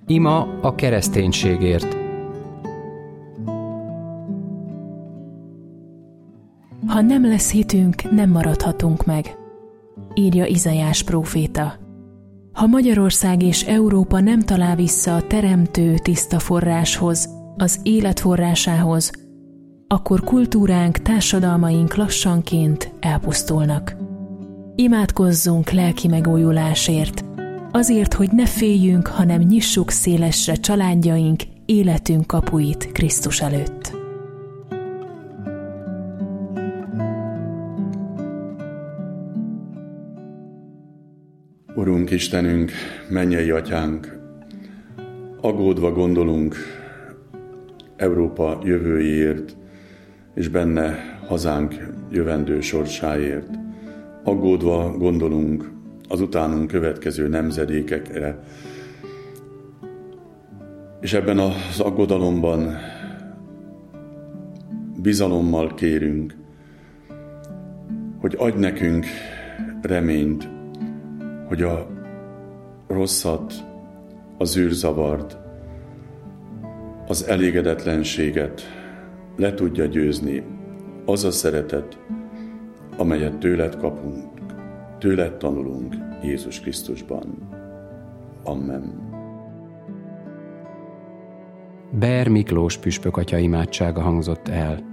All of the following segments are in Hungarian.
Ima a kereszténységért. Ha nem lesz hitünk, nem maradhatunk meg, írja Izaiás próféta. Ha Magyarország és Európa nem talál vissza a teremtő tiszta forráshoz, az élet forrásához, akkor kultúránk, társadalmaink lassanként elpusztulnak. Imádkozzunk lelki megújulásért, azért, hogy ne féljünk, hanem nyissuk szélesre családjaink, életünk kapuit Krisztus előtt. Urunk Istenünk, mennyei Atyánk, aggódva gondolunk Európa jövőjéért, és benne hazánk jövendő sorsáért. Aggódva gondolunk az utánunk következő nemzedékekre, és ebben az aggodalomban bizalommal kérünk, hogy adj nekünk reményt, hogy a rosszat, az űrzavart, az elégedetlenséget le tudja győzni az a szeretet, amelyet tőled kapunk, tőled tanulunk Jézus Krisztusban. Amen. Ber Miklós püspök atya imádsága hangzott el.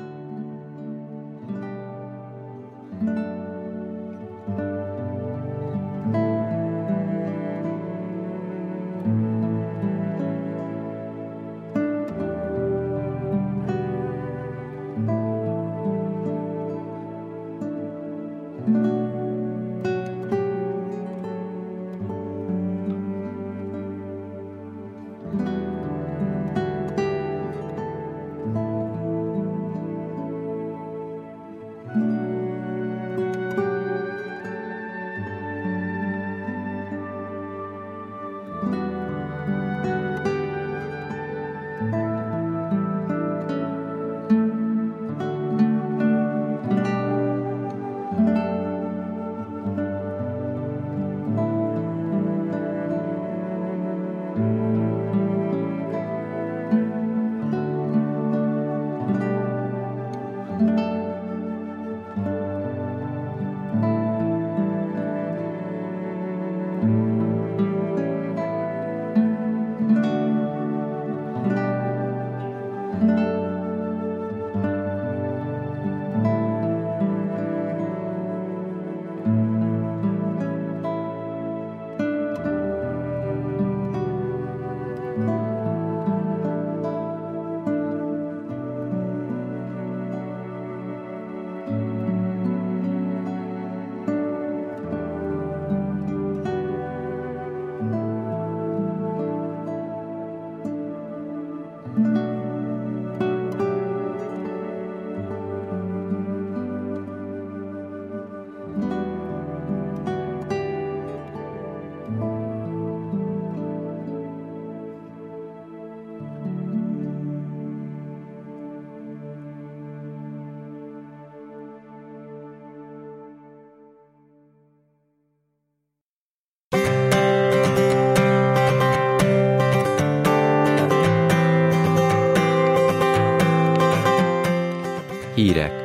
Hírek.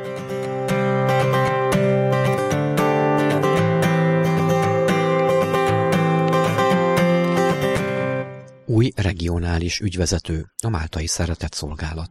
Új regionális ügyvezető, a Máltai Szeretett Szolgálat.